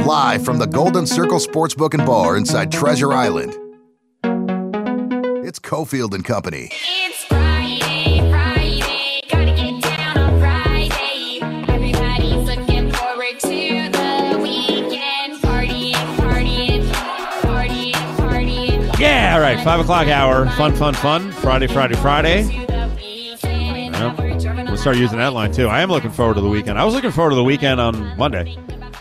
Live from the Golden Circle Sportsbook and Bar inside Treasure Island, it's Cofield and Company. It's Friday, gotta get down on Friday. Everybody's looking forward to the weekend. Partying. Yeah, all right, 5 o'clock hour. Fun. Friday. We'll start using that line, too. I am looking forward to the weekend. I was looking forward to the weekend on Monday.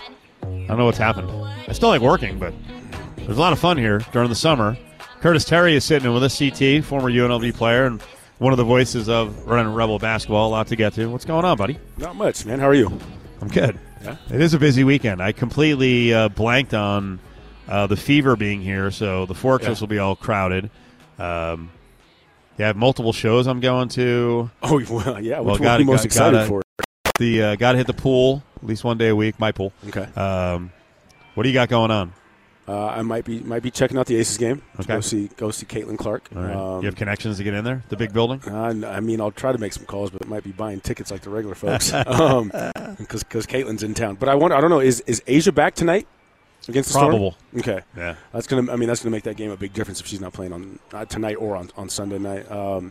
I don't know what's happened. I still like working, but there's a lot of fun here during the summer. Curtis Terry is sitting in with us, CT, former UNLV player, and one of the voices of Rebel basketball. A lot to get to. What's going on, buddy? Not much, man. How are you? I'm good. Yeah? It is a busy weekend. I completely blanked on the Fever being here, so the Fortress will be all crowded. I have multiple shows I'm going to. Oh, well, yeah. Which one are you most excited for? Got to hit the pool at least one day a week, my pool. Okay. What do you got going on? I might be checking out the Aces game. Okay. Go see Caitlin Clark. All right. You have connections to get in there? The big building? I mean, I'll try to make some calls, but it might be buying tickets like the regular folks because Caitlin's in town. But I don't know. Is Asia back tonight against the Probable. Storm? Okay. Yeah. That's gonna make that game a big difference if she's not playing on tonight or on Sunday night.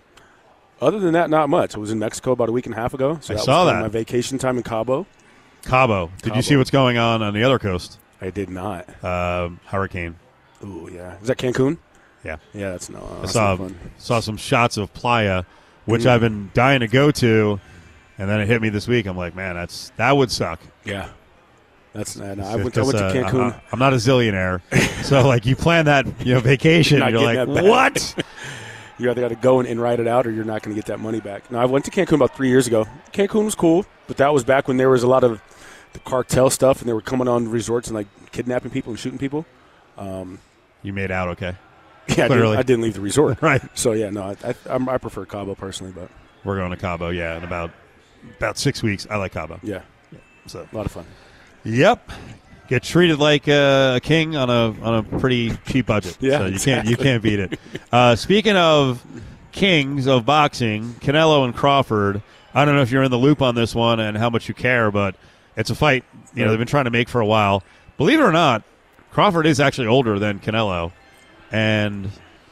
Other than that, not much. I was in Mexico about a week and a half ago. So I saw that. My vacation time in Cabo. Did you see what's going on the other coast? I did not. Hurricane. Ooh, yeah. Is that Cancun? Yeah. Yeah, that's no. I That's not fun. saw some shots of Playa, which I've been dying to go to, and then it hit me this week. I'm like, man, that would suck. Yeah. That's. I went to Cancun. I'm not a zillionaire, so like you plan that vacation, You're not you're getting like, that back. what? You either got to go and ride it out, or you're not going to get that money back. Now, I went to Cancun about 3 years ago. Cancun was cool, but that was back when there was a lot of the cartel stuff, and they were coming on resorts and like kidnapping people and shooting people. You made out okay. Yeah, I didn't leave the resort. Right. So yeah, no, I prefer Cabo personally, but We're going to Cabo, yeah, in about 6 weeks. I like Cabo. yeah, So a lot of fun. Yep. Get treated like a king on a pretty cheap budget. Yeah, so exactly. you can't beat it. Speaking of kings of boxing, Canelo and Crawford. I don't know if you're in the loop on this one and how much you care, but it's a fight they've been trying to make for a while. Believe it or not, Crawford is actually older than Canelo, and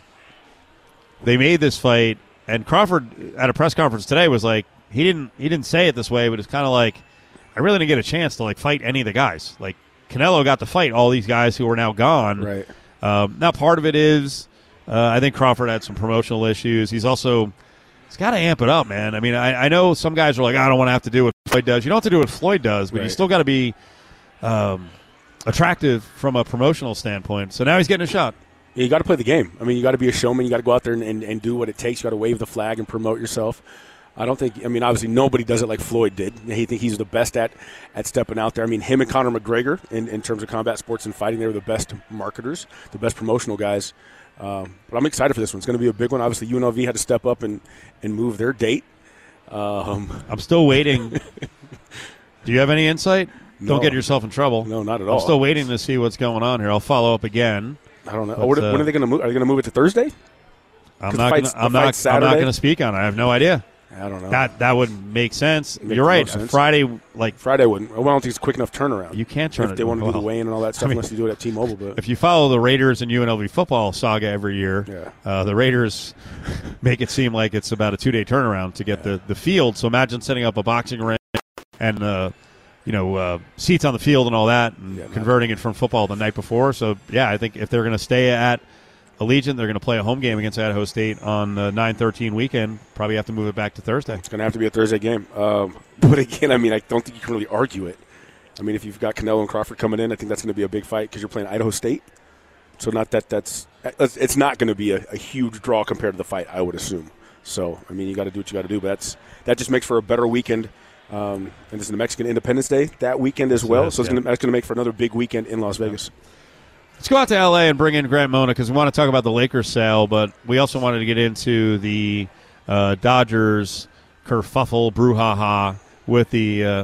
they made this fight. And Crawford at a press conference today was like he didn't say it this way, but it's kind of like I really didn't get a chance to fight any of the guys. Like Canelo got to fight all these guys who are now gone. Right. Now part of it is I think Crawford had some promotional issues. He's got to amp it up, man. I mean, I know some guys are like, I don't want to have to do what Floyd does. You don't have to do what Floyd does, but you still got to be attractive from a promotional standpoint. So now he's getting a shot. Yeah, you got to play the game. I mean, you got to be a showman. You got to go out there and do what it takes. You got to wave the flag and promote yourself. I don't think – I mean, obviously nobody does it like Floyd did. He's the best at stepping out there. I mean, him and Conor McGregor, in terms of combat sports and fighting, they were the best marketers, the best promotional guys. But I'm excited for this one. It's going to be a big one. Obviously, UNLV had to step up and move their date. I'm still waiting. Do you have any insight? No. Don't get yourself in trouble. No, not at all. I'm still waiting to see what's going on here. I'll follow up again. I don't know. When are they going to move? Are they going to move it to Thursday? I'm not going to speak on it. I have no idea. I don't know. That would make sense. You're right. Friday wouldn't. Well, I don't think it's a quick enough turnaround. You can't turn it. If they want to do the weigh-in and all that stuff, unless you do it at T-Mobile. But if you follow the Raiders and UNLV football saga every year, the Raiders make it seem like it's about a 2-day turnaround to get the field. So imagine setting up a boxing ring and seats on the field and all that, and converting it from football the night before. So I think if they're going to stay at Allegiant, they're going to play a home game against Idaho State on the 9/13 weekend. Probably have to move it back to Thursday. It's going to have to be a Thursday game. But again, I mean, I don't think you can really argue it. I mean, if you've got Canelo and Crawford coming in, I think that's going to be a big fight because you're playing Idaho State. So it's not going to be a huge draw compared to the fight, I would assume. So, I mean, you got to do what you got to do. But that just makes for a better weekend. And this is the Mexican Independence Day that weekend as well. So that's going to make for another big weekend in Las Vegas. Let's go out to L.A. and bring in Grant Mona because we want to talk about the Lakers sale, but we also wanted to get into the Dodgers kerfuffle brouhaha with the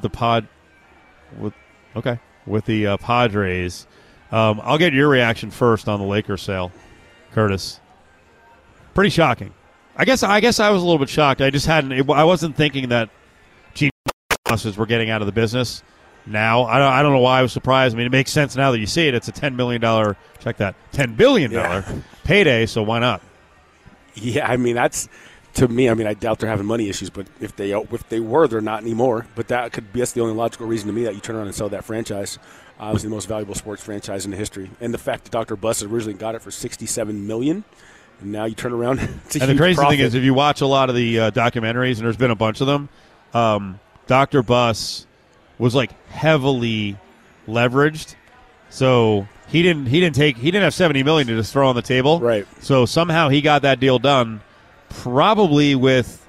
Padres. I'll get your reaction first on the Lakers sale, Curtis. Pretty shocking. I guess I was a little bit shocked. I just I wasn't thinking that Gene were getting out of the business. now. I don't know why I was surprised. I mean, it makes sense now that you see it. It's a $10 million, check that, $10 billion payday, so why not? Yeah, I mean, that's, to me, I mean, I doubt they're having money issues, but if they were, they're not anymore. But that's the only logical reason to me that you turn around and sell that franchise. Obviously, the most valuable sports franchise in the history. And the fact that Dr. Buss originally got it for $67 million, and now you turn around, it's a And huge the crazy profit. thing is, if you watch a lot of the documentaries, and there's been a bunch of them, Dr. Buss was like heavily leveraged, so he didn't have $70 million to just throw on the table. Right. So somehow he got that deal done, probably with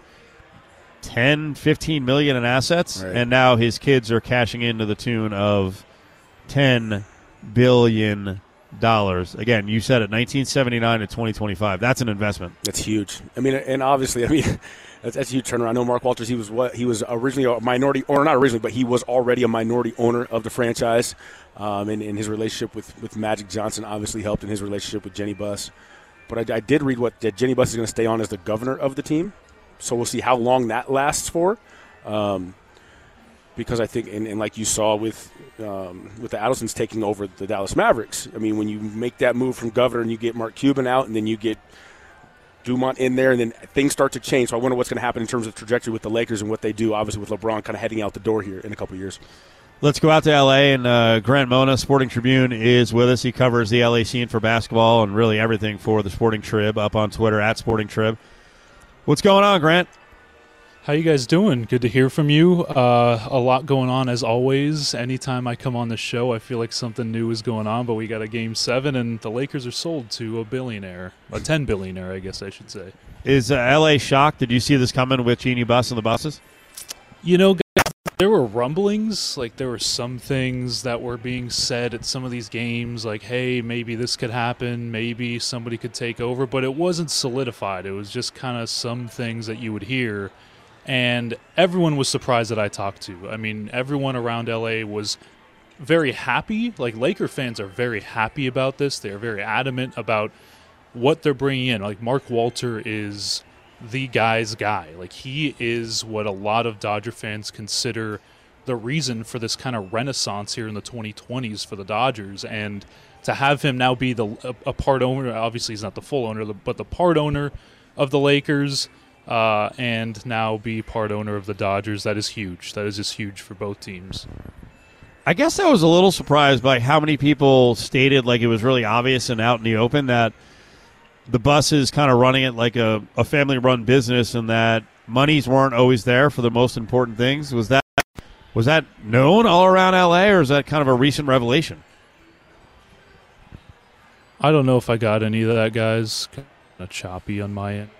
10, 15 million in assets, Right. and now his kids are cashing into the tune of $10 billion. Again, you said it, 1979 to 2025. That's an investment. That's huge. I mean, and obviously, I mean, that's a huge turnaround. I know Mark Walters, he was originally a minority, or not originally, but he was already a minority owner of the franchise. And his relationship with Magic Johnson obviously helped in his relationship with Jenny Buss. But I did read that Jenny Buss is going to stay on as the governor of the team. So we'll see how long that lasts for. Because I think, and like you saw with the Adelsons taking over the Dallas Mavericks, I mean, when you make that move from governor and you get Mark Cuban out and then you get Dumont in there and then things start to change. So I wonder what's going to happen in terms of trajectory with the Lakers and what they do, obviously, with LeBron kind of heading out the door here in a couple of years. Let's go out to L.A., and Grant Mona, Sporting Tribune, is with us. He covers the L.A. scene for basketball and really everything for the Sporting Trib, up on Twitter, @SportingTrib. What's going on, Grant? How you guys doing? Good to hear from you. A lot going on as always. Anytime I come on the show, I feel like something new is going on, but we got a Game 7, and the Lakers are sold to a billionaire. A 10 billionaire, I guess I should say. Is L.A. shocked? Did you see this coming with Jeannie Buss and the buses? You know, there were rumblings, like there were some things that were being said at some of these games, like, hey, maybe this could happen, maybe somebody could take over, but it wasn't solidified. It was just kind of some things that you would hear, and everyone was surprised that I talked to. I mean, everyone around LA was very happy. Like, Laker fans are very happy about this. They're very adamant about what they're bringing in. Like, Mark Walter is the guy's guy. Like, he is what a lot of Dodger fans consider the reason for this kind of renaissance here in the 2020s for the Dodgers. And to have him now be a part owner, obviously he's not the full owner, but the part owner of the Lakers, and now be part owner of the Dodgers, that is huge. That is just huge for both teams. I guess I was a little surprised by how many people stated, like it was really obvious and out in the open, that the Buss is kind of running it like a family-run business, and that monies weren't always there for the most important things. Was that known all around L.A., or is that kind of a recent revelation? I don't know if I got any of that, guys. Kind of choppy on my end.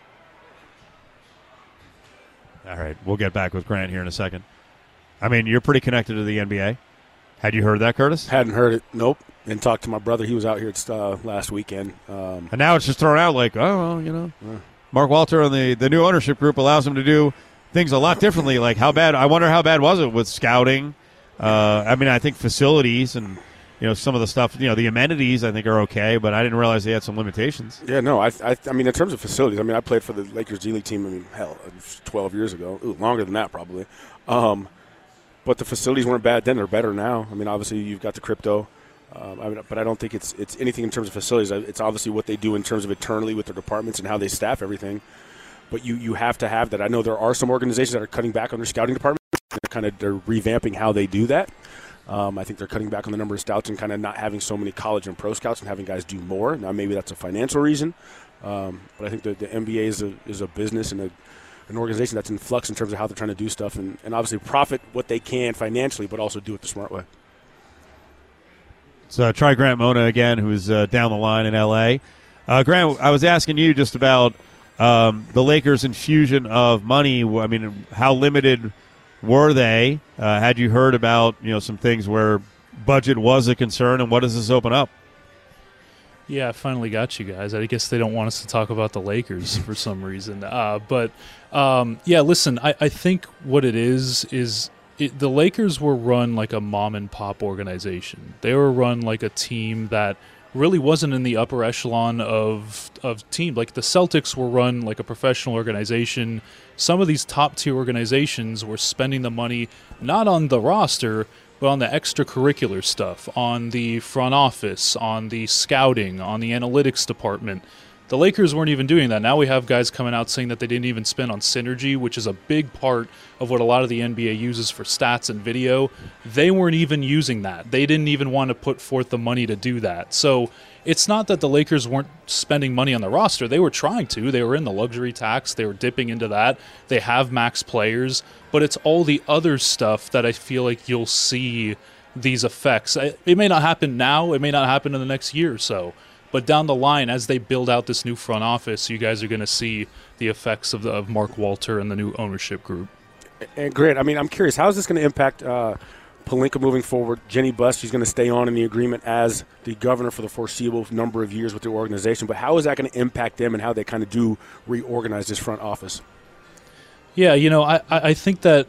All right, we'll get back with Grant here in a second. I mean, you're pretty connected to the NBA. Had you heard that, Curtis? Hadn't heard it. Nope. And talked to my brother. He was out here last weekend. And now it's just thrown out like, oh, well, Mark Walter and the new ownership group allows him to do things a lot differently. Like, I wonder how bad was it with scouting? I mean, I think facilities and, some of the stuff, the amenities I think are okay, but I didn't realize they had some limitations. Yeah, no, I mean, in terms of facilities, I mean, I played for the Lakers G League team, 12 years ago. Ooh, longer than that probably. But the facilities weren't bad then. They're better now. I mean, obviously you've got the crypto. But I don't think it's anything in terms of facilities. It's obviously what they do in terms of internally with their departments and how they staff everything. But you have to have that. I know there are some organizations that are cutting back on their scouting department. They're revamping how they do that. I think they're cutting back on the number of scouts and kind of not having so many college and pro scouts and having guys do more. Now maybe that's a financial reason. But I think the NBA is a business and an organization that's in flux in terms of how they're trying to do stuff and obviously profit what they can financially, but also do it the smart way. So try Grant Mona again, who's down the line in L.A. Grant, I was asking you just about the Lakers' infusion of money. I mean, how limited were they? Had you heard about some things where budget was a concern, and what does this open up? Yeah, I finally got you guys. I guess they don't want us to talk about the Lakers for some reason. But listen, I think what it is the Lakers were run like a mom-and-pop organization. They were run like a team that really wasn't in the upper echelon of team. Like the Celtics were run like a professional organization. Some of these top-tier organizations were spending the money not on the roster, but on the extracurricular stuff, on the front office, on the scouting, on the analytics department. The Lakers weren't even doing that. Now we have guys coming out saying that they didn't even spend on synergy, which is a big part of what a lot of the NBA uses for stats and video. They weren't even using that. They didn't even want to put forth the money to do that. So it's not that the Lakers weren't spending money on the roster. They were trying to. They were in the luxury tax. They were dipping into that. They have max players. But it's all the other stuff that I feel like you'll see these effects. It may not happen now. It may not happen in the next year or so. But down the line, as they build out this new front office, you guys are going to see the effects of Mark Walter and the new ownership group. And Grant, I mean, I'm curious, how is this going to impact Pelinka moving forward? Jenny Buss, she's going to stay on in the agreement as the governor for the foreseeable number of years with the organization. But how is that going to impact them and how they kind of do reorganize this front office? Yeah, I think that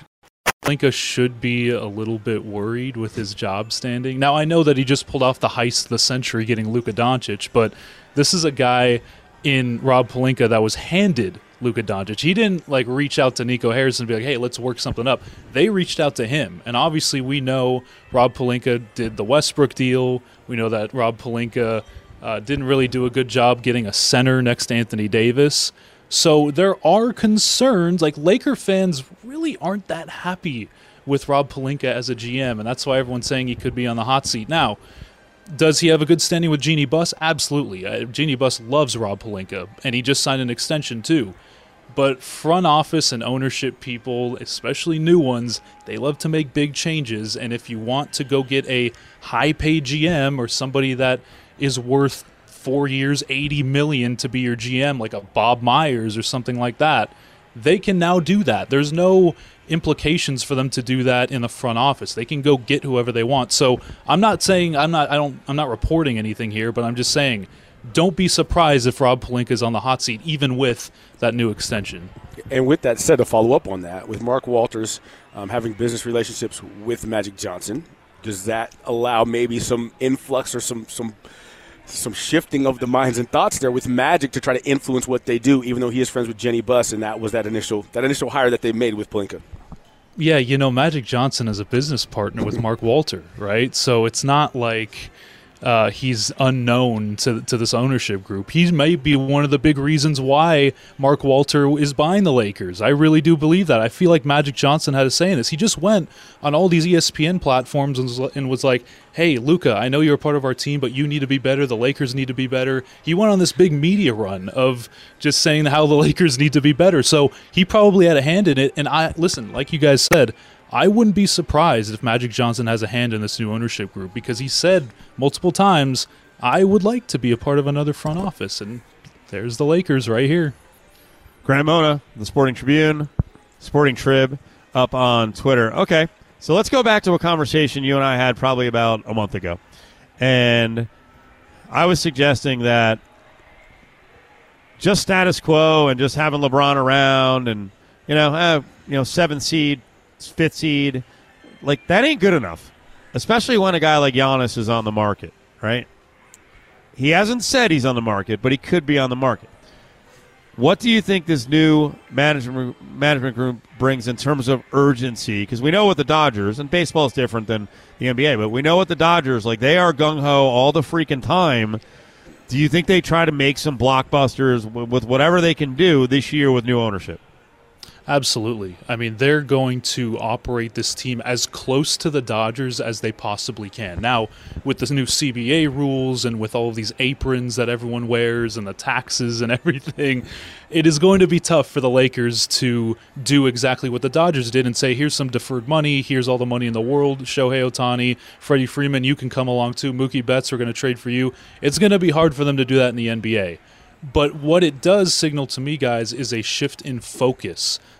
Pelinka should be a little bit worried with his job standing. Now, I know that he just pulled off the heist of the century getting Luka Doncic, but this is a guy in Rob Pelinka that was handed Luka Doncic. He didn't reach out to Nico Harrison and be like, hey, let's work something up. They reached out to him. And obviously we know Rob Pelinka did the Westbrook deal. We know that Rob Pelinka didn't really do a good job getting a center next to Anthony Davis. So there are concerns. Laker fans really aren't that happy with Rob Pelinka as a GM, and that's why everyone's saying he could be on the hot seat. Now, does he have a good standing with Jeannie Buss? Absolutely. Jeannie Buss loves Rob Pelinka, and he just signed an extension too. But front office and ownership people, especially new ones, they love to make big changes, and if you want to go get a high-paid GM or somebody that is worth 4 years, $80 million to be your GM, like a Bob Myers or something like that, they can now do that. There's no implications for them to do that in the front office. They can go get whoever they want. So I'm not saying I'm not reporting anything here, but I'm just saying don't be surprised if Rob Pelinka is on the hot seat, even with that new extension. And with that said, to follow up on that, with Mark Walters having business relationships with Magic Johnson, does that allow maybe some influx or some shifting of the minds and thoughts there with Magic to try to influence what they do, even though he is friends with Jenny Buss, and that was that initial hire that they made with Pelinka? Yeah, Magic Johnson is a business partner with Mark Walter, right? So it's not like he's unknown to this ownership group. He may be one of the big reasons why Mark Walter is buying the Lakers. I really do believe that. I feel like Magic Johnson had a say in this. He just went on all these ESPN platforms and was like, hey, Luka, I know you're a part of our team, but you need to be better. The Lakers need to be better. He went on this big media run of just saying how the Lakers need to be better. So he probably had a hand in it. And listen, like you guys said, I wouldn't be surprised if Magic Johnson has a hand in this new ownership group, because he said multiple times, I would like to be a part of another front office. And there's the Lakers right here. Grant Mona, the Sporting Tribune, Sporting Trib, up on Twitter. Okay, so let's go back to a conversation you and I had probably about a month ago. And I was suggesting that just status quo and just having LeBron around and, 7th seed, 5th seed, that ain't good enough, especially when a guy like Giannis is on the market, right? He hasn't said he's on the market, but he could be on the market. What do you think this new management group brings in terms of urgency? Because we know what the Dodgers, and baseball is different than the NBA, but we know what the Dodgers, they are gung-ho all the freaking time. Do you think they try to make some blockbusters with whatever they can do this year with new ownership? Absolutely. I mean, they're going to operate this team as close to the Dodgers as they possibly can. Now, with the new CBA rules and with all of these aprons that everyone wears and the taxes and everything, it is going to be tough for the Lakers to do exactly what the Dodgers did and say, here's some deferred money, here's all the money in the world, Shohei Ohtani, Freddie Freeman, you can come along too, Mookie Betts, we're going to trade for you. It's going to be hard for them to do that in the NBA. But what it does signal to me, guys, is a shift in focus.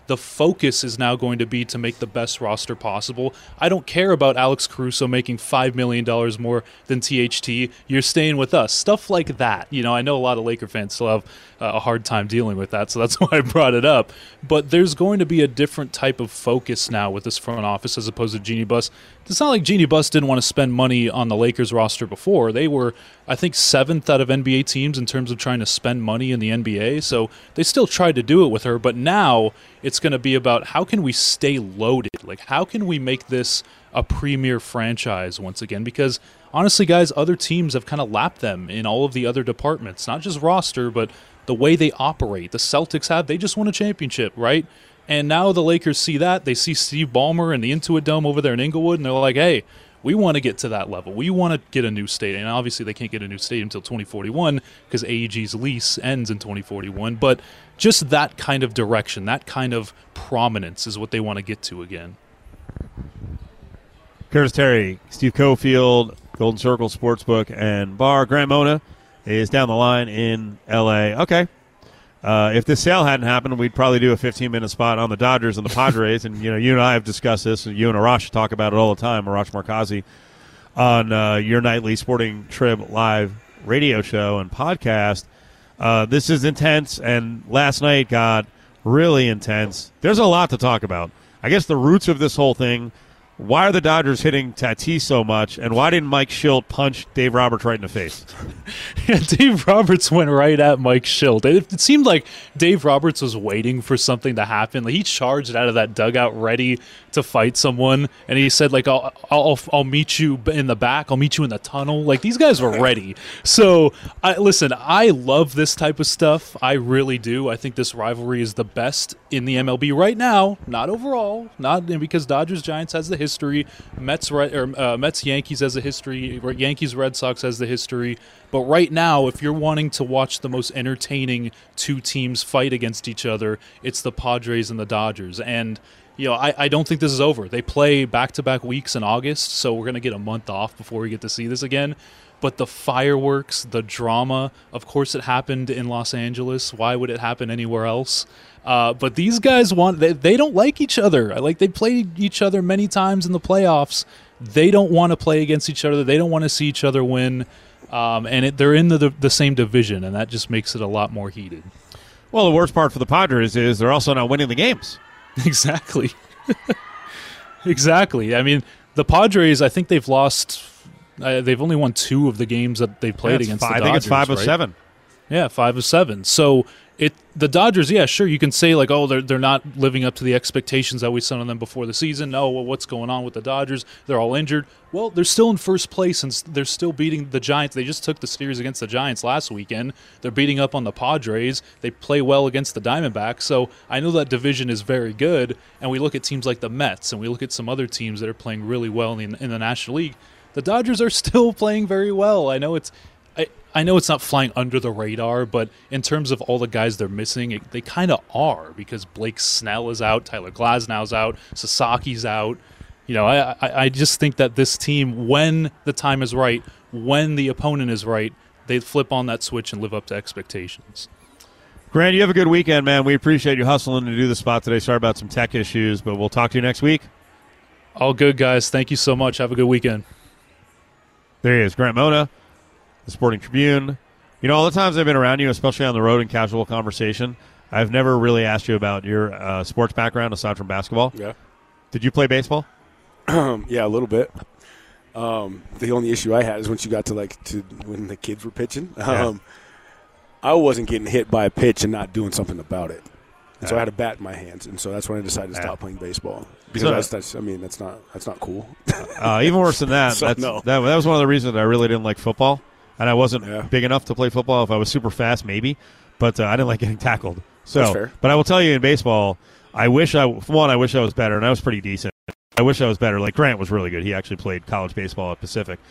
The focus is now going to be to make the best roster possible. I don't care about Alex Caruso making $5 million more than THT. You're staying with us. Stuff like that. I know a lot of Laker fans still have a hard time dealing with that, so that's why I brought it up. But there's going to be a different type of focus now with this front office as opposed to Jeanie Buss. It's not like Jeanie Buss didn't want to spend money on the Lakers roster before. They were, I think, 7th out of NBA teams in terms of trying to spend money in the NBA, so they still tried to do it with her. But now it's going to be about how can we stay loaded? Like, how can we make this a premier franchise once again? Because honestly, guys, other teams have kind of lapped them in all of the other departments, not just roster, but the way they operate. The Celtics they just won a championship, right? And now the Lakers see that. They see Steve Ballmer and the Intuit Dome over there in Inglewood, and they're like, hey, we want to get to that level. We want to get a new stadium. And obviously they can't get a new stadium until 2041 because AEG's lease ends in 2041. But just that kind of direction, that kind of prominence is what they want to get to again. Curtis Terry, Steve Cofield, Golden Circle Sportsbook and Bar. Grant Mona is down the line in L.A. Okay. If this sale hadn't happened, we'd probably do a 15-minute spot on the Dodgers and the Padres. And, you and I have discussed this, and you and Arash talk about it all the time, Arash Markazi, on your nightly Sporting Trib live radio show and podcast. This is intense, and last night got really intense. There's a lot to talk about. I guess the roots of this whole thing, why are the Dodgers hitting Tatis so much, and why didn't Mike Schilt punch Dave Roberts right in the face? Yeah, Dave Roberts went right at Mike Schilt. It seemed like Dave Roberts was waiting for something to happen. Like, he charged out of that dugout ready to fight someone, and he said, like, I'll meet you in the back. I'll meet you in the tunnel. Like, these guys were ready. So, listen, I love this type of stuff. I really do. I think this rivalry is the best in the MLB right now. Not overall. Not because Dodgers-Giants has the history. Mets-Yankees has a history. Yankees-Red Sox has the history. But right now, if you're wanting to watch the most entertaining two teams fight against each other, it's the Padres and the Dodgers. And I don't think this is over. They play back-to-back weeks in August, so we're going to get a month off before we get to see this again. But the fireworks, the drama, of course it happened in Los Angeles. Why would it happen anywhere else? But these guys they don't like each other. Like, they played each other many times in the playoffs. They don't want to play against each other. They don't want to see each other win. And they're in the same division, and that just makes it a lot more heated. Well, the worst part for the Padres is they're also not winning the games. Exactly. Exactly. I mean, the Padres, I think they've lost. They've only won 2 of the games that they played against the Dodgers. I think it's 5 of right? 7. Yeah, 5 of 7. So the Dodgers, yeah, sure, you can say like, oh, they're not living up to the expectations that we set on them before the season. No, well, what's going on with the Dodgers? They're all injured. Well, they're still in first place, and they're still beating the Giants. They just took the series against the Giants last weekend. They're beating up on the Padres. They play well against the Diamondbacks. So I know that division is very good, and we look at teams like the Mets, and we look at some other teams that are playing really well in the National League. The Dodgers are still playing very well. I know it's not flying under the radar, but in terms of all the guys they're missing, they kind of are, because Blake Snell is out, Tyler Glasnow's out, Sasaki's out. I just think that this team, when the time is right, when the opponent is right, they flip on that switch and live up to expectations. Grant, you have a good weekend, man. We appreciate you hustling to do the spot today. Sorry about some tech issues, but we'll talk to you next week. All good, guys. Thank you so much. Have a good weekend. There he is, Grant Mona, the Sporting Tribune. All the times I've been around you, especially on the road in casual conversation, I've never really asked you about your sports background aside from basketball. Yeah. Did you play baseball? Yeah, a little bit. The only issue I had is once you got to when the kids were pitching, I wasn't getting hit by a pitch and not doing something about it. And so I had a bat in my hands, and so that's when I decided to stop playing baseball. Because that's not cool. Even worse than that, So, that was one of the reasons I really didn't like football. And I wasn't big enough to play football. If I was super fast, maybe. But I didn't like getting tackled. So, that's fair. But I will tell you, in baseball, I wish I was better, and I was pretty decent. I wish I was better. Like, Grant was really good. He actually played college baseball at Pacific.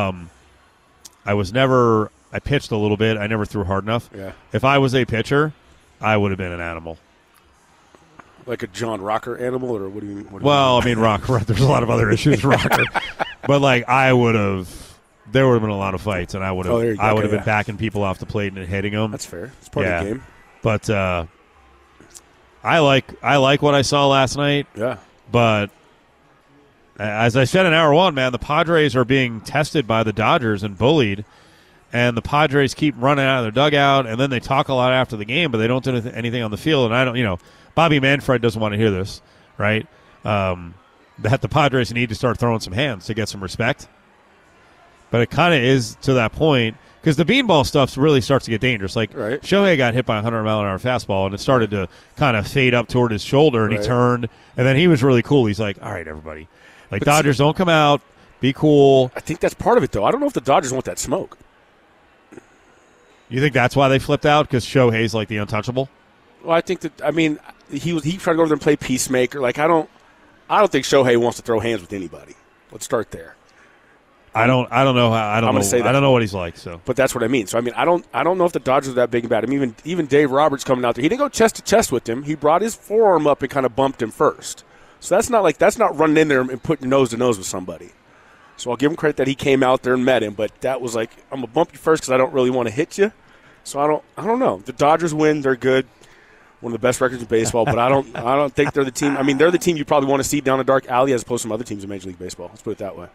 I pitched a little bit. I never threw hard enough. Yeah. If I was a pitcher, I would have been an animal. Like a John Rocker animal, or what do you mean? I mean, Rocker. There's a lot of other issues, Rocker. But there would have been a lot of fights, and I would have been backing people off the plate and hitting them. That's fair. It's part of the game. But I like what I saw last night, Yeah. but as I said in hour one, man, the Padres are being tested by the Dodgers and bullied, and the Padres keep running out of their dugout, and then they talk a lot after the game, but they don't do anything on the field. And I don't, Bobby Manfred doesn't want to hear this, right? That the Padres need to start throwing some hands to get some respect. But it kind of is to that point. Because the beanball stuff really starts to get dangerous. Like, Right. Shohei got hit by a 100-mile-an-hour fastball, and it started to kind of fade up toward his shoulder, and Right. he turned. And then he was really cool. He's like, all right, everybody. Like, But Dodgers, don't come out. Be cool. I think that's part of it, though. I don't know if the Dodgers want that smoke. You think that's why they flipped out? Because Shohei's like the untouchable? Well, I think that, he tried to go over there and play peacemaker. Like, I don't think Shohei wants to throw hands with anybody. Let's start there. I don't know how. I don't gonna know. say that. I don't know what he's like. So But that's what I mean. So I don't know if the Dodgers are that big and bad. Even Dave Roberts coming out there, he didn't go chest to chest with him. He brought his forearm up and kind of bumped him first. So that's not running in there and putting nose to nose with somebody. So I'll give him credit that he came out there and met him. But that was like, I'm gonna bump you first because I don't really want to hit you. So I don't know. The Dodgers win. They're good. One of the best records in baseball. But I don't think they're the team. They're the team you probably want to see down a dark alley as opposed to some other teams in Major League Baseball. Let's put it that way.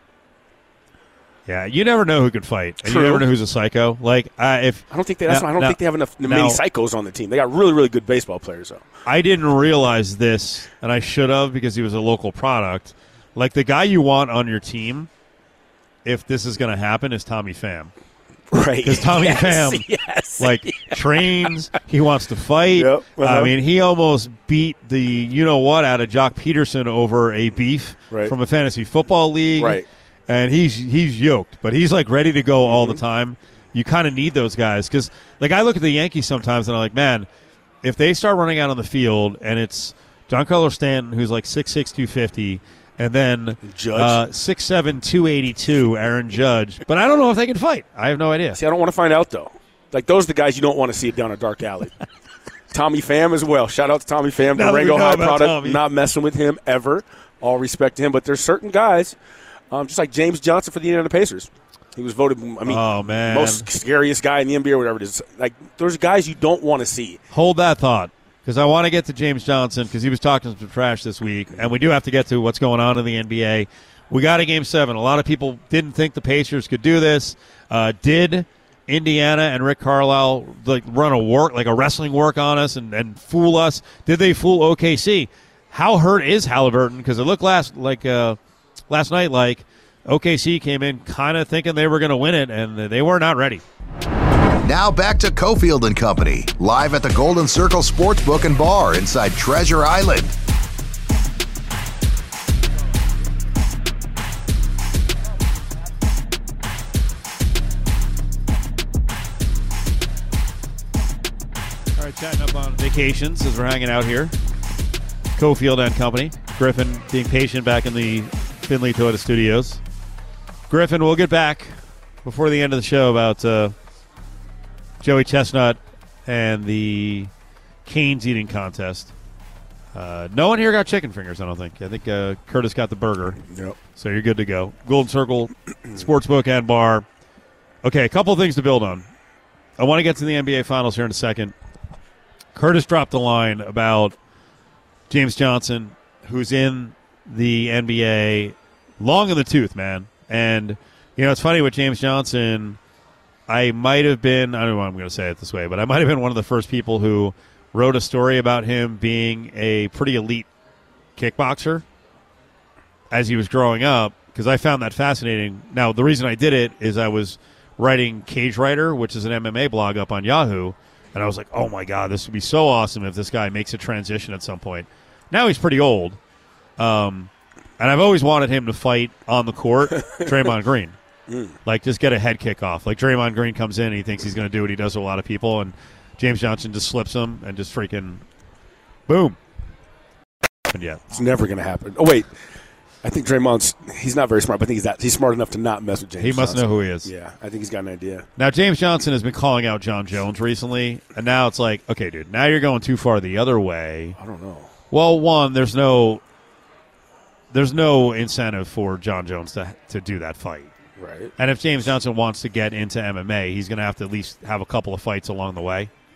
yeah, you never know who can fight, and True. you never know who's a psycho. Like I don't think they have enough many psychos on the team. They got really, really good baseball players, though. I didn't realize this, and I should have because he was a local product. Like, the guy you want on your team, if this is going to happen, is Tommy Pham. Right. Because Tommy Pham, trains. He wants to fight. Yep. Uh-huh. He almost beat the you-know-what out of Jock Peterson over a beef Right. from a fantasy football league. Right. And he's yoked, but he's, ready to go all the time. You kind of need those guys because, I look at the Yankees sometimes, and I'm like, man, if they start running out on the field and it's Giancarlo Stanton, who's 6'6", 250, and then Judge. 6'7", 282, Aaron Judge. But I don't know if they can fight. I have no idea. See, I don't want to find out, though. Those are the guys you don't want to see down a dark alley. Tommy Pham as well. Shout out to Tommy Pham, Now that we Durango know High about product. Tommy. Not messing with him ever. All respect to him. But there's certain guys, just like James Johnson for the Indiana Pacers. He was voted, Oh, man. most scariest guy in the NBA or whatever it is. There's guys you don't want to see. Hold that thought, because I want to get to James Johnson because he was talking some trash this week, and we do have to get to what's going on in the NBA. We got a Game 7. A lot of people didn't think the Pacers could do this. Did Indiana and Rick Carlisle run a wrestling work on us and fool us? Did they fool OKC? How hurt is Halliburton? Because it looked last night like OKC came in kind of thinking they were going to win it, and they were not ready. Now back to Cofield and Company, live at the Golden Circle Sportsbook and Bar inside Treasure Island. All right, chatting up on vacations as we're hanging out here. Cofield and Company. Griffin being patient back in the Finley Toyota Studios. Griffin, we'll get back before the end of the show about Joey Chestnut and the Canes eating contest. No one here got chicken fingers, I don't think. I think Curtis got the burger. Yep. So you're good to go. Golden Circle Sportsbook and Bar. Okay, a couple of things to build on. I want to get to the NBA Finals here in a second. Curtis dropped the line about James Johnson, who's in the NBA long in the tooth, man. And, it's funny with James Johnson, I might have been, I don't know why I'm going to say it this way, but I might have been one of the first people who wrote a story about him being a pretty elite kickboxer as he was growing up, because I found that fascinating. Now, the reason I did it is I was writing Cage Writer, which is an MMA blog up on Yahoo, and I was like, oh, my God, this would be so awesome if this guy makes a transition at some point. Now he's pretty old, and I've always wanted him to fight on the court Draymond Green. Just get a head kick off. Draymond Green comes in and he thinks he's going to do what he does to a lot of people, and James Johnson just slips him and just freaking boom. Yeah, It's never going to happen. Oh, wait. I think he's not very smart, but I think he's smart enough to not mess with James he must Johnson. know who he is. Yeah, I think he's got an idea. Now, James Johnson has been calling out John Jones recently, and now it's like, okay, dude, now you're going too far the other way. I don't know. Well, one, there's no incentive for John Jones to do that fight. Right. And if James Johnson wants to get into MMA, he's going to have to at least have a couple of fights along the way.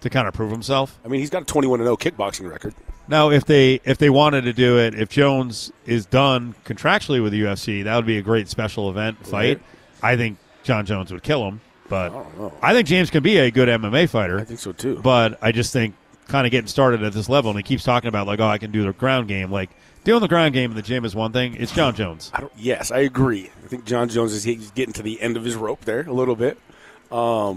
to kind of prove himself. I mean, he's got a 21-0 kickboxing record. Now, if they wanted to do it, if Jones is done contractually with the UFC, that would be a great special event fight. I think John Jones would kill him, but I don't know. I think James can be a good MMA fighter. I think so too. But I just think kind of getting started at this level, and he keeps talking about, like, oh, I can do the ground game. Like, doing the ground game in the gym is one thing. It's John Jones. Yes, I agree. I think John Jones he's getting to the end of his rope there a little bit. I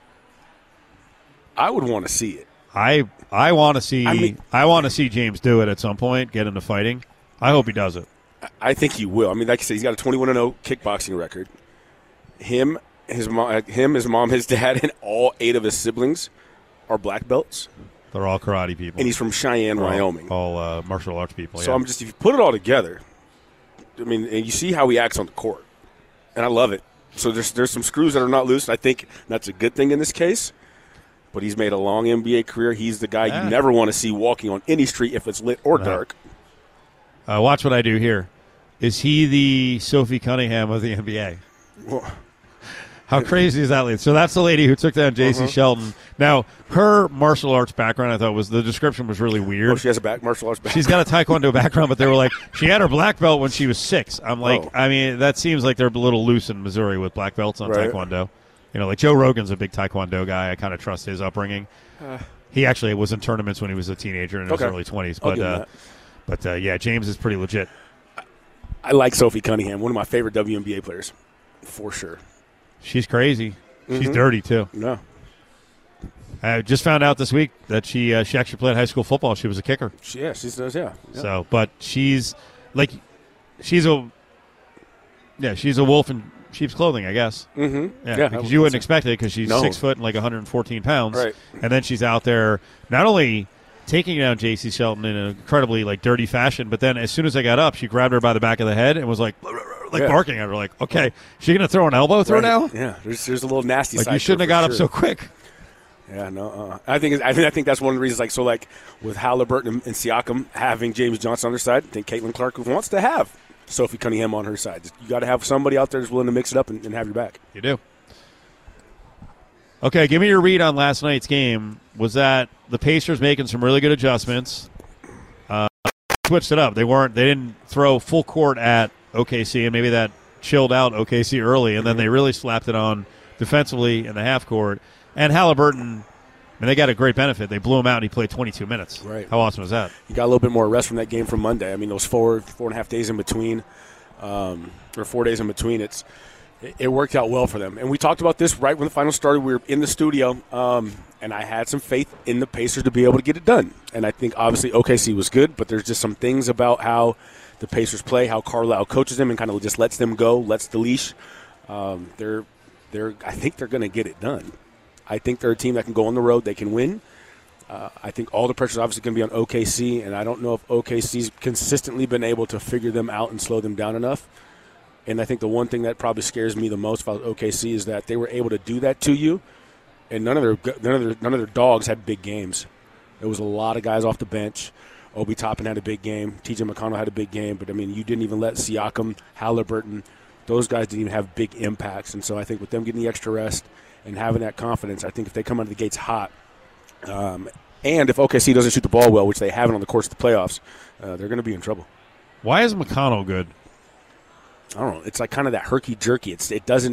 would want to see it. I want to see I want to see James do it at some point, get into fighting. I hope he does it. I think he will. I mean, like I said, he's got a 21-0 kickboxing record. Him, his mom, his dad, and all 8 of his siblings are black belts. They're all karate people. And he's from Cheyenne, Wyoming. All martial arts people. So if you put it all together, I mean, and you see how he acts on the court, and I love it. So there's some screws that are not loose, and I think that's a good thing in this case. But he's made a long NBA career. He's the guy you never want to see walking on any street if it's lit or dark. Watch what I do here. Is he the Sophie Cunningham of the NBA? Well, how crazy is that? So that's the lady who took down J.C. Shelton. Now, her martial arts background, I thought the description was really weird. Oh, she has a martial arts background. She's got a Taekwondo background, but they were like, she had her black belt when she was 6. I'm like, I mean, that seems like they're a little loose in Missouri with black belts on Taekwondo. You know, like Joe Rogan's a big Taekwondo guy. I kind of trust his upbringing. He actually was in tournaments when he was a teenager in his early 20s. But yeah, James is pretty legit. I like Sophie Cunningham, one of my favorite WNBA players, for sure. She's crazy. She's dirty, too. No. I just found out this week that she actually played high school football. She was a kicker. She does, yeah. So, but she's a wolf in sheep's clothing, I guess. Mm-hmm. Yeah, because you wouldn't expect it because she's 6 foot and like 114 pounds. Right. And then she's out there not only taking down J.C. Shelton in an incredibly dirty fashion, but then as soon as I got up, she grabbed her by the back of the head and was barking at her, like, okay, she going to throw an elbow through now? Yeah, there's a little nasty side. You shouldn't have got up so quick. Yeah, no. I think that's one of the reasons. With Halliburton and Siakam having James Johnson on their side, I think Caitlin Clark wants to have Sophie Cunningham on her side. You got to have somebody out there that's willing to mix it up and have your back. You do. Okay, give me your read on last night's game. Was that the Pacers making some really good adjustments? Switched it up. They didn't throw full court at OKC, and maybe that chilled out OKC early, and then they really slapped it on defensively in the half court. And Halliburton, they got a great benefit. They blew him out, and he played 22 minutes. Right. How awesome was that? You got a little bit more rest from that game from Monday. I mean, those 4.5 days in between, or 4 days in between, it worked out well for them. And we talked about this right when the final started. We were in the studio, and I had some faith in the Pacers to be able to get it done. And I think, obviously, OKC was good, but there's just some things about how the Pacers play, how Carlisle coaches them and kind of just lets them go, lets the leash. I think they're going to get it done. I think they're a team that can go on the road. They can win. I think all the pressure is obviously going to be on OKC, and I don't know if OKC's consistently been able to figure them out and slow them down enough. And I think the one thing that probably scares me the most about OKC is that they were able to do that to you, and none of their dogs had big games. There was a lot of guys off the bench. Obi Toppin had a big game. T.J. McConnell had a big game. But, you didn't even let Siakam, Halliburton, those guys didn't even have big impacts. And so I think with them getting the extra rest and having that confidence, I think if they come out of the gates hot, and if OKC doesn't shoot the ball well, which they haven't on the course of the playoffs, they're going to be in trouble. Why is McConnell good? I don't know. It's like kind of that herky-jerky. It's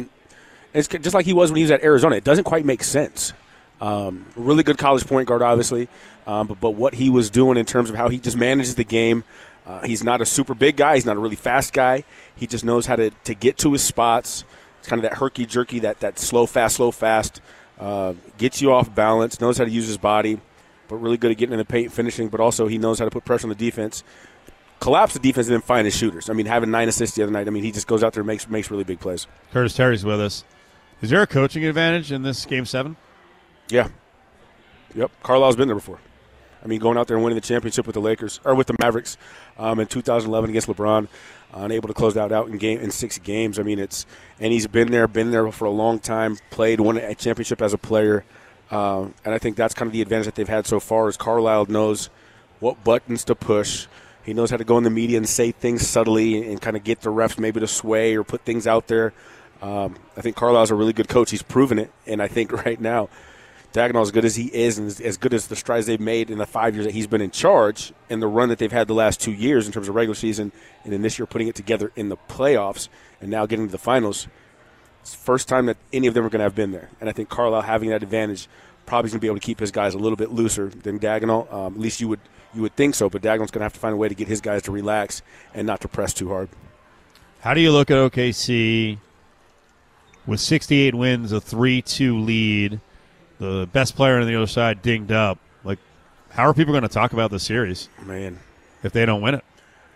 just like he was when he was at Arizona. It doesn't quite make sense. Really good college point guard, obviously. But what he was doing in terms of how he just manages the game, he's not a super big guy. He's not a really fast guy. He just knows how to get to his spots. It's kind of that herky-jerky, that slow, fast, gets you off balance, knows how to use his body, but really good at getting in the paint, finishing, but also he knows how to put pressure on the defense. Collapse the defense and then find his shooters. Having 9 assists the other night, he just goes out there and makes really big plays. Curtis Terry's with us. Is there a coaching advantage in this Game 7? Yeah. Yep. Carlisle's been there before. Going out there and winning the championship with the Lakers, or with the Mavericks in 2011 against LeBron, unable to close that out in 6 games. And he's been there for a long time, won a championship as a player. And I think that's kind of the advantage that they've had so far is Carlisle knows what buttons to push. He knows how to go in the media and say things subtly and kind of get the refs maybe to sway or put things out there. I think Carlisle's a really good coach. He's proven it. And I think right now Dagnall, as good as he is and as good as the strides they've made in the 5 years that he's been in charge and the run that they've had the last 2 years in terms of regular season and then this year putting it together in the playoffs and now getting to the finals, it's the first time that any of them are going to have been there. And I think Carlisle having that advantage probably is going to be able to keep his guys a little bit looser than Dagnall. At least you would think so, but Dagnall's going to have to find a way to get his guys to relax and not to press too hard. How do you look at OKC with 68 wins, a 3-2 lead, the best player on the other side dinged up? Like, how are people going to talk about this series, Man, if they don't win it?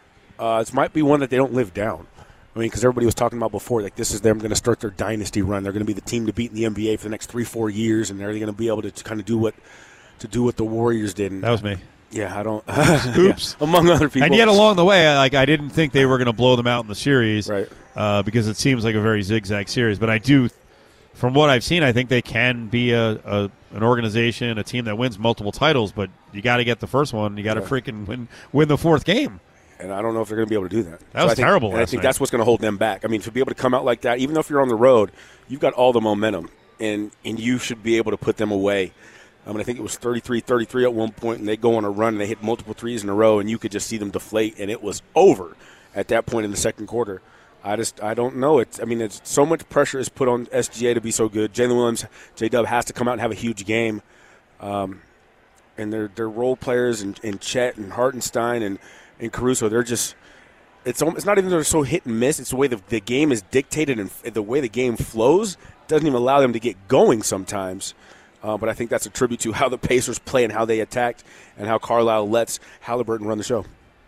this might be one that they don't live down. I mean, because everybody was talking about before, like this is them going to start their dynasty run. They're going to be the team to beat in the NBA for the next 3-4 years, and they're going to be able to kind of do what the Warriors did. And, That was me. yeah, I don't. Oops. Yeah, among other people. And yet along the way, I didn't think they were going to blow them out in the series, Right. Because it seems like a very zigzag series. But I do, from what I've seen, I think they can be an organization, a team that wins multiple titles. But you got to get the first one. You got to freaking win the fourth game. And I don't know if they're going to be able to do that. That was terrible And I last think night. that's what's going to hold them back. I mean, to be able to come out like that, even though if you're on the road, you've got all the momentum, and you should be able to put them away. I mean, I think it was 33-33 at one point, and they go on a run, and they hit multiple threes in a row, and you could just see them deflate, and it was over at that point in the second quarter. I don't know. It's so much pressure is put on SGA to be so good. Jalen Williams, J-Dub has to come out and have a huge game. And their role players and Chet and Hartenstein and Caruso, they're just it's not even they're so hit and miss. It's the way the game is dictated and the way the game flows doesn't even allow them to get going sometimes. But I think that's a tribute to how the Pacers play and how they attacked and how Carlisle lets Halliburton run the show.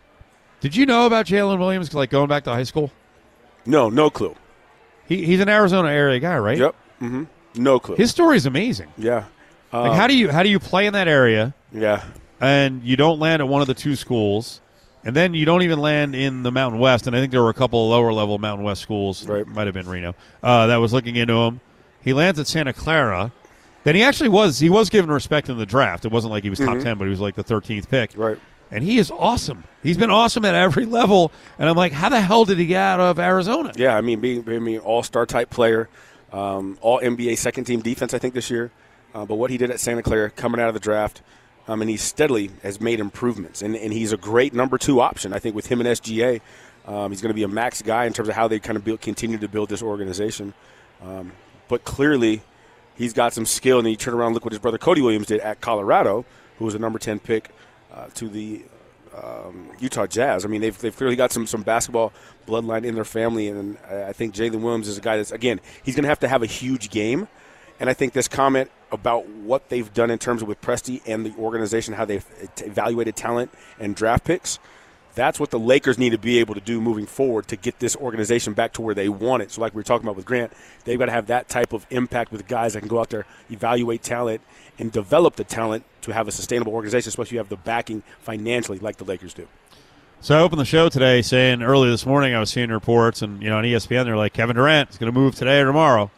Did you know about Jalen Williams, like going back to high school? No clue. He's an Arizona area guy, right? Yep. Mm-hmm. No clue. His story is amazing. Yeah. Like, how do you play in that area Yeah. and you don't land at one of the two schools, and then you don't even land in the Mountain West? And I think there were a couple of lower-level Mountain West schools, Right. might have been Reno, that was looking into him. He lands at Santa Clara. Then he actually was given respect in the draft. It wasn't like he was top 10, but he was like the 13th pick. Right. And he is awesome. He's been awesome at every level. And I'm like, how the hell did he get out of Arizona? Yeah, I mean, being all-star type player, all NBA second-team defense, I think, this year. But what he did at Santa Clara coming out of the draft, and he steadily has made improvements. And he's a great number 2 option, I think, with him and SGA. He's going to be a max guy in terms of how they kind of continue to build this organization. But clearly, he's got some skill. And then you turn around and look what his brother Cody Williams did at Colorado, who was a number 10 pick to the Utah Jazz. I mean, they've clearly got some basketball bloodline in their family. And I think Jalen Williams is a guy that's, again, he's going to have a huge game. And I think this comment about what they've done in terms of with Presti and the organization, how they've evaluated talent and draft picks, that's what the Lakers need to be able to do moving forward to get this organization back to where they want it. So like we were talking about with Grant, they've got to have that type of impact with guys that can go out there, evaluate talent, and develop the talent to have a sustainable organization, especially if you have the backing financially like the Lakers do. So I opened the show today saying early this morning I was seeing reports, and on ESPN they're like, Kevin Durant is going to move today or tomorrow.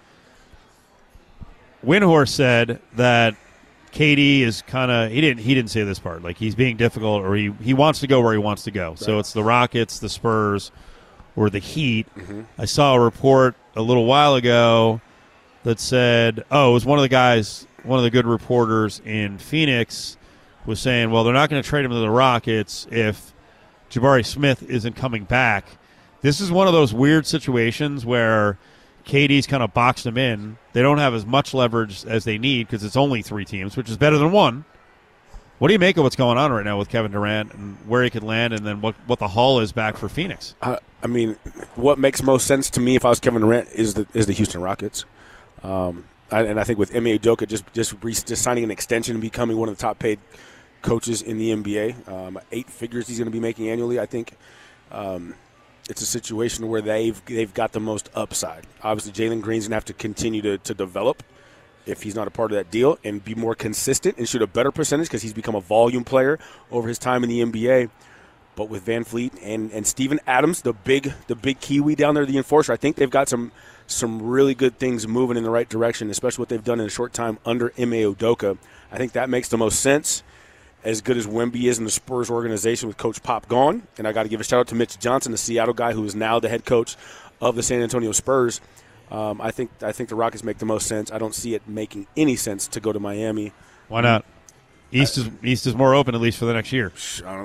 Windhorst said that KD is kind of he didn't say this part, like he's being difficult or he wants to go where he wants to go. Right. So it's the Rockets, the Spurs, or the Heat. Mm-hmm. I saw a report a little while ago that said, it was one of the good reporters in Phoenix was saying, well, they're not going to trade him to the Rockets if Jabari Smith isn't coming back. This is one of those weird situations where KD's kind of boxed them in. They don't have as much leverage as they need because it's only 3 teams, which is better than 1. What do you make of what's going on right now with Kevin Durant and where he could land, and then what the haul is back for Phoenix? I mean, what makes most sense to me if I was Kevin Durant is the Houston Rockets. And I think with Ime Udoka just signing an extension and becoming one of the top paid coaches in the NBA, 8 figures he's going to be making annually, I think. It's a situation where they've got the most upside. Obviously, Jalen Green's going to have to continue to develop if he's not a part of that deal and be more consistent and shoot a better percentage because he's become a volume player over his time in the NBA. But with Van Fleet and Steven Adams, the big Kiwi down there, the enforcer, I think they've got some really good things moving in the right direction, especially what they've done in a short time under Ime Udoka. I think that makes the most sense. As good as Wemby is in the Spurs organization with Coach Pop gone, and I got to give a shout-out to Mitch Johnson, the Seattle guy who is now the head coach of the San Antonio Spurs. I think the Rockets make the most sense. I don't see it making any sense to go to Miami. Why not? East is more open, at least for the next year.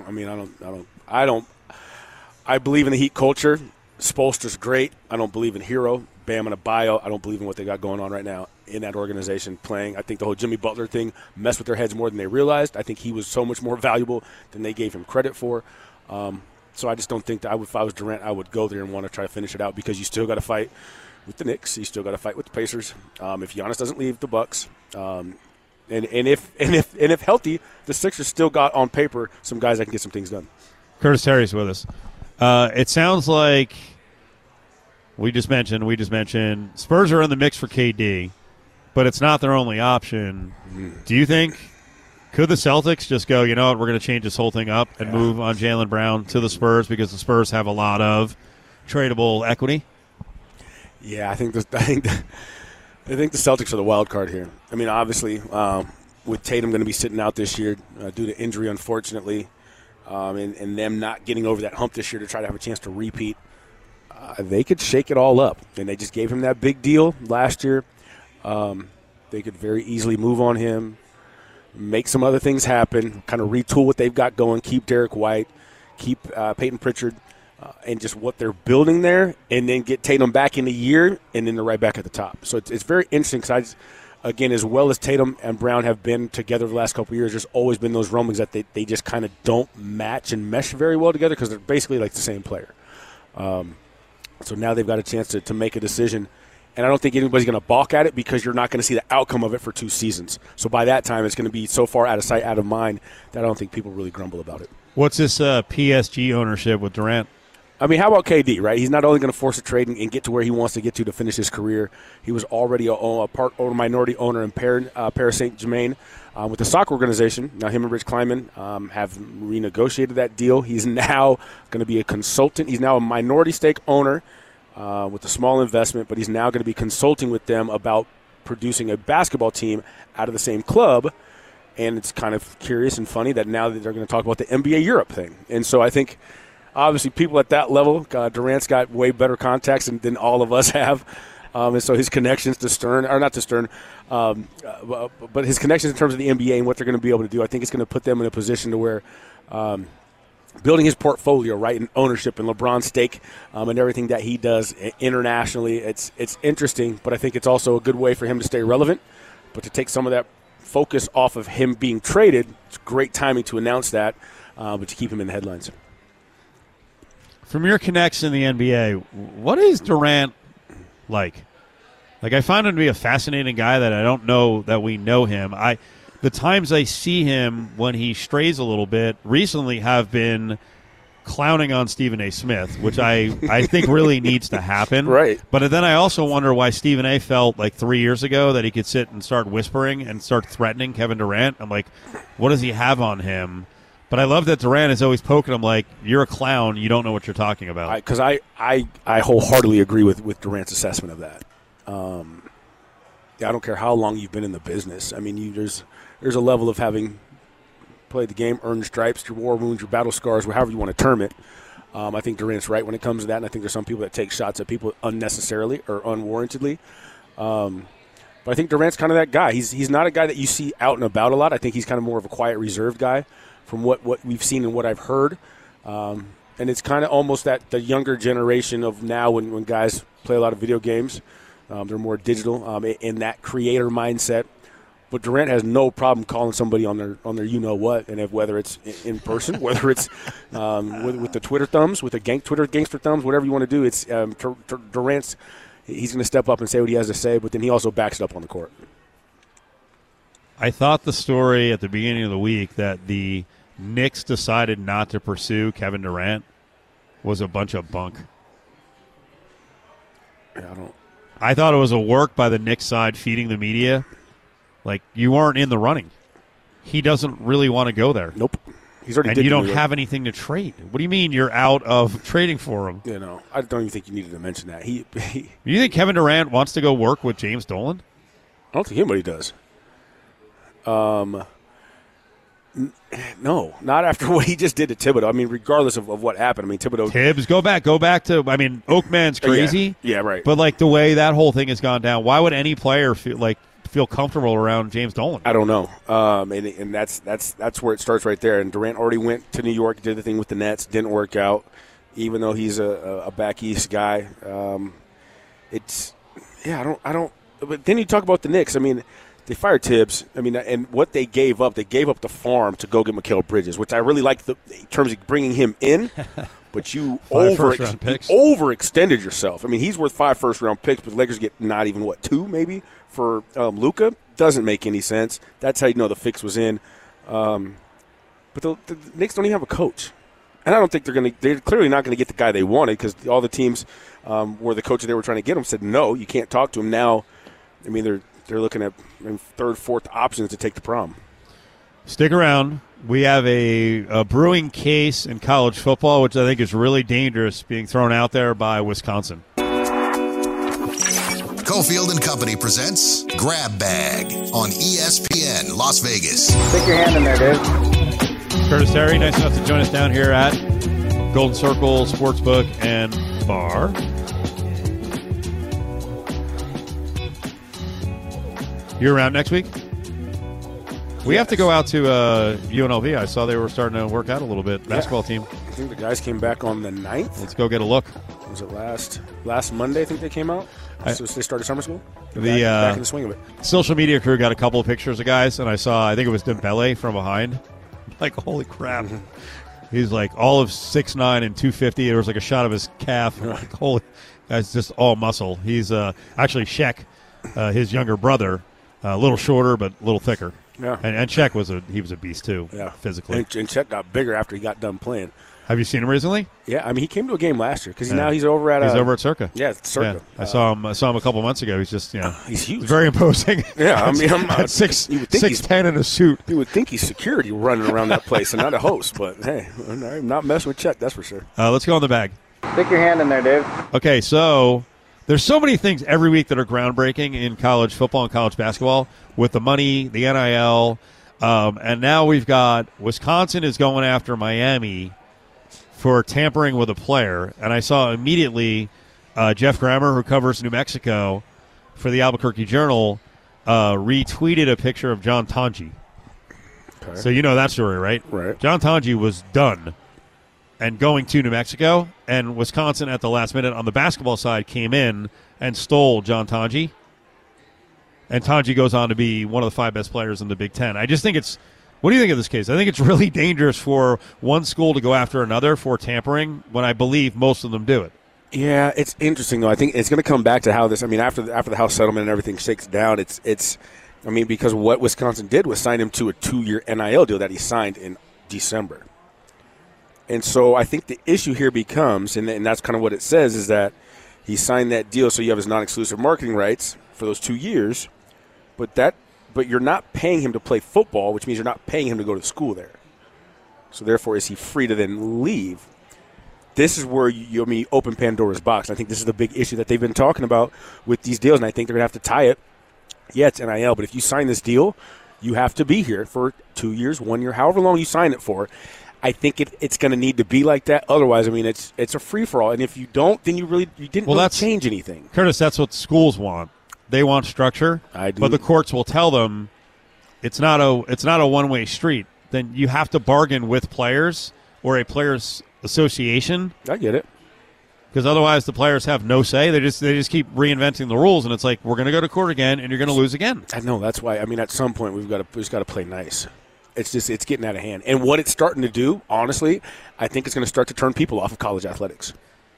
I believe in the Heat culture. Spoelstra's great. I don't believe in Hero, Bam Adebayo. I don't believe in what they got going on right now in that organization playing. I think the whole Jimmy Butler thing messed with their heads more than they realized. I think he was so much more valuable than they gave him credit for. So I just don't think that if I was Durant, I would go there and want to try to finish it out because you still got to fight with the Knicks. You still got to fight with the Pacers. If Giannis doesn't leave the Bucks, and if healthy, the Sixers still got on paper some guys that can get some things done. Curtis Terry's with us. It sounds like we just mentioned Spurs are in the mix for KD, but it's not their only option. Do you think could the Celtics just go, you know what, we're going to change this whole thing up and move on Jaylen Brown to the Spurs because the Spurs have a lot of tradable equity? Yeah, I think the Celtics are the wild card here. I mean, obviously, with Tatum going to be sitting out this year due to injury, unfortunately, and them not getting over that hump this year to try to have a chance to repeat, they could shake it all up. And they just gave him that big deal last year. They could very easily move on him, make some other things happen, kind of retool what they've got going, keep Derek White, keep Peyton Pritchard, and just what they're building there, and then get Tatum back in a year, and then they're right back at the top. So it's very interesting because, again, as well as Tatum and Brown have been together the last couple of years, there's always been those rumblings that they just kind of don't match and mesh very well together because they're basically like the same player. So now they've got a chance to make a decision. And I don't think anybody's going to balk at it because you're not going to see the outcome of it for 2 seasons. So by that time, it's going to be so far out of sight, out of mind that I don't think people really grumble about it. What's this PSG ownership with Durant? I mean, how about KD, right? He's not only going to force a trade and get to where he wants to get to finish his career. He was already a minority owner in Paris Saint-Germain with the soccer organization. Now him and Rich Kleiman have renegotiated that deal. He's now going to be a consultant. He's now a minority stake owner with a small investment, but he's now going to be consulting with them about producing a basketball team out of the same club. And it's kind of curious and funny that now that they're going to talk about the NBA Europe thing. And so I think, obviously, people at that level, Durant's got way better contacts than all of us have. And so his connections to Stern, or not to Stern, but his connections in terms of the NBA and what they're going to be able to do, I think it's going to put them in a position to where building his portfolio, right, and ownership and LeBron's stake and everything that he does internationally, it's interesting, but I think it's also a good way for him to stay relevant. But to take some of that focus off of him being traded, it's great timing to announce that, but to keep him in the headlines. From your connection in the NBA, what is Durant like? Like, I find him to be a fascinating guy that I don't know that we know him. The times I see him when he strays a little bit recently have been clowning on Stephen A. Smith, which I think really needs to happen. Right. But then I also wonder why Stephen A. felt like 3 years ago that he could sit and start whispering and start threatening Kevin Durant. I'm like, what does he have on him? But I love that Durant is always poking him like, you're a clown, you don't know what you're talking about. Because I wholeheartedly agree with Durant's assessment of that. I don't care how long you've been in the business. I mean, there's a level of having played the game, earned stripes, your war wounds, your battle scars, however you want to term it. I think Durant's right when it comes to that, and I think there's some people that take shots at people unnecessarily or unwarrantedly. But I think Durant's kind of that guy. He's not a guy that you see out and about a lot. I think he's kind of more of a quiet, reserved guy from what we've seen and what I've heard. And it's kind of almost that the younger generation of now when guys play a lot of video games. They're more digital in that creator mindset. But Durant has no problem calling somebody on their you-know-what, and whether it's in person, whether it's with the Twitter thumbs, with the gangster thumbs, whatever you want to do, it's Durant's – he's going to step up and say what he has to say, but then he also backs it up on the court. I thought the story at the beginning of the week that the Knicks decided not to pursue Kevin Durant was a bunch of bunk. Yeah, I thought it was a work by the Knicks side feeding the media. Like, you aren't in the running. He doesn't really want to go there. Nope. He's already. And you don't have anything to trade. What do you mean you're out of trading for him? You know, I don't even think you needed to mention that. You think Kevin Durant wants to go work with James Dolan? I don't think anybody does. No, not after what he just did to Thibodeau. I mean, regardless of what happened. I mean, Thibodeau. Tibbs, go back to. I mean, Oakman's crazy. Yeah, right. But like the way that whole thing has gone down, why would any player feel comfortable around James Dolan? I don't know. And that's where it starts right there. And Durant already went to New York, did the thing with the Nets, didn't work out, even though he's a back east guy. I don't. But then you talk about the Knicks. I mean, they fired Tibbs. I mean, and what they gave up the farm to go get Mikal Bridges, which I really like in terms of bringing him in. But you overextended yourself. I mean, he's worth 5 first-round picks, but the Lakers get not even, 2 maybe for Luka? Doesn't make any sense. That's how you know the fix was in. But the Knicks don't even have a coach. And I don't think they're clearly not going to get the guy they wanted because all the teams where the coach they were trying to get him said, no, you can't talk to him now. I mean, they're looking at third, fourth options to take the prom. Stick around. We have a brewing case in college football, which I think is really dangerous, being thrown out there by Wisconsin. Cofield and Company presents Grab Bag on ESPN Las Vegas. Stick your hand in there, Dave. Curtis Terry, nice enough to join us down here at Golden Circle Sportsbook and Bar. You're around next week? We have to go out to UNLV. I saw they were starting to work out a little bit. Basketball team. I think the guys came back on the 9th. Let's go get a look. Was it last Monday? I think they came out. So they started summer school. Back in the swing of it. Social media crew got a couple of pictures of guys, and I think it was Dembele from behind. Like, holy crap. He's like all of 6'9" and 250. There was like a shot of his calf. Like, holy, that's just all muscle. He's actually Shek, his younger brother, a little shorter but a little thicker. Yeah, and Shek was a beast too. Yeah, physically. And Shek got bigger after he got done playing. Have you seen him recently? Yeah, I mean he came to a game last year because now he's over at Circa. Yeah, Circa. Yeah. I saw him a couple months ago. He's just he's huge, he's very imposing. Yeah, I mean I'm at 6'10" in a suit. You would think he's security running around that place and not a host, but hey, I'm not messing with Shek, that's for sure. Let's go in the bag. Stick your hand in there, Dave. Okay, so there's so many things every week that are groundbreaking in college football and college basketball with the money, the NIL, and now we've got Wisconsin is going after Miami for tampering with a player. And I saw immediately Jeff Grammer, who covers New Mexico for the Albuquerque Journal, retweeted a picture of John Tonji. Okay. So you know that story, right? Right. John Tonji was done and going to New Mexico, and Wisconsin at the last minute on the basketball side came in and stole John Tonji. And Tonji goes on to be one of the 5 best players in the Big Ten. I just think what do you think of this case? I think it's really dangerous for one school to go after another for tampering when I believe most of them do it. Yeah, it's interesting, though. I think it's going to come back to how this – I mean, after the House settlement and everything shakes down, it's I mean, because what Wisconsin did was sign him to a 2-year NIL deal that he signed in December. And so I think the issue here becomes, and that's kind of what it says, is that he signed that deal so you have his non-exclusive marketing rights for those 2 years, but you're not paying him to play football, which means you're not paying him to go to school there. So therefore, is he free to then leave? This is where you open Pandora's box. I think this is the big issue that they've been talking about with these deals, and I think they're going to have to tie it. Yeah, it's NIL, but if you sign this deal, you have to be here for 2 years, 1 year, however long you sign it for. I think it's going to need to be like that. Otherwise, I mean, it's a free-for-all. And if you don't, then you didn't really change anything. Curtis, that's what schools want. They want structure. I do. But the courts will tell them it's not a one-way street. Then you have to bargain with players or a players' association. I get it. Because otherwise the players have no say. They just keep reinventing the rules, and it's like, we're going to go to court again, and you're going to lose again. I know. That's why. I mean, at some point we've just got to play nice. It's getting out of hand. And what it's starting to do, honestly, I think it's going to start to turn people off of college athletics.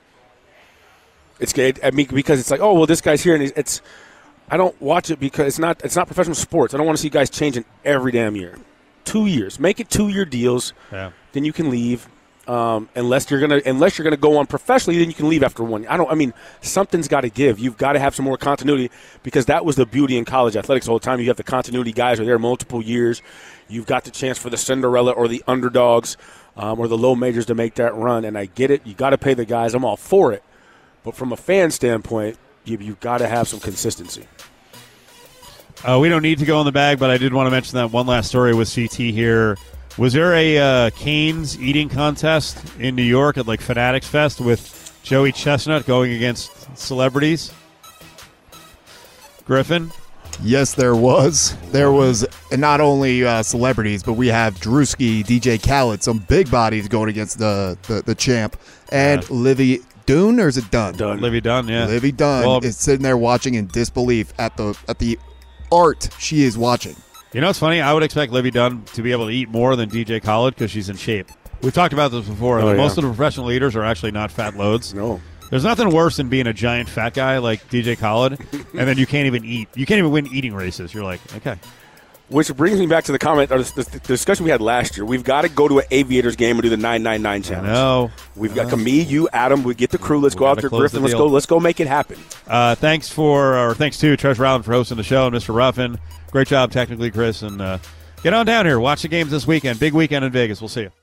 Because it's like, oh, well, this guy's here, and I don't watch it because it's not professional sports. I don't want to see guys changing every damn year. 2 years. Make it 2-year deals. Yeah. Then you can leave. Unless you're gonna go on professionally, then you can leave after 1 year. Something's got to give. You've got to have some more continuity because that was the beauty in college athletics all the time. You have the continuity guys who are there multiple years. You've got the chance for the Cinderella or the underdogs or the low majors to make that run. And I get it. You got to pay the guys. I'm all for it. But from a fan standpoint, you've got to have some consistency. We don't need to go in the bag, but I did want to mention that one last story with CT here. Was there a Canes eating contest in New York at like Fanatics Fest with Joey Chestnut going against celebrities? Griffin? Yes, there was. There was not only celebrities, but we have Drewski, DJ Khaled, some big bodies going against the champ, and Livy Dunne, or is it Dunn? Livy Dunne, yeah. Livy Dunne is sitting there watching in disbelief at the art she is watching. You know what's funny? I would expect Livy Dunne to be able to eat more than DJ Khaled because she's in shape. We've talked about this before. Most of the professional leaders are actually not fat loads. No. There's nothing worse than being a giant fat guy like DJ Khaled, and then you can't even eat. You can't even win eating races. You're like, okay. Which brings me back to the comment, or the discussion we had last year. We've got to go to an Aviators game and do the 999 challenge. No, we've got me, you, Adam. We get the crew. Let's go out there, Griffin. Let's go make it happen. Thanks to Treasure Island for hosting the show, and Mr. Ruffin. Great job technically, Chris. And get on down here. Watch the games this weekend. Big weekend in Vegas. We'll see you.